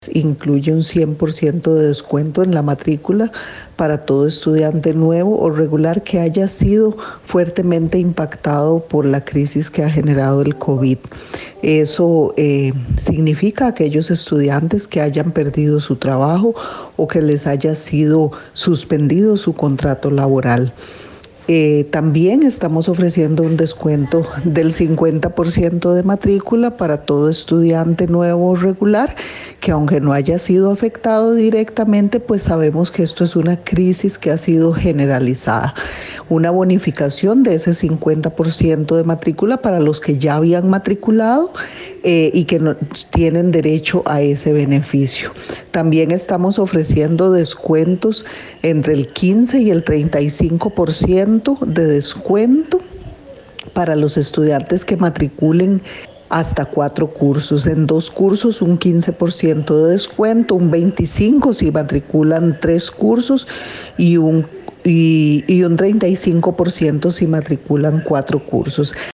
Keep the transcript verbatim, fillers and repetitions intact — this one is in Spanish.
Incluye un cien por ciento de descuento en la matrícula para todo estudiante nuevo o regular que haya sido fuertemente impactado por la crisis que ha generado el COVID. Eso eh, significa aquellos estudiantes que hayan perdido su trabajo o que les haya sido suspendido su contrato laboral. Eh, también estamos ofreciendo un descuento del cincuenta por ciento de matrícula para todo estudiante nuevo o regular que, aunque no haya sido afectado directamente, pues sabemos que esto es una crisis que ha sido generalizada. Una bonificación de ese cincuenta por ciento de matrícula para los que ya habían matriculado eh, y que no, tienen derecho a ese beneficio. También estamos ofreciendo descuentos entre el quince y el treinta y cinco por ciento de descuento para los estudiantes que matriculen hasta cuatro cursos. En dos cursos un quince por ciento de descuento, un veinticinco por ciento si matriculan tres cursos y un, y, y un treinta y cinco por ciento si matriculan cuatro cursos.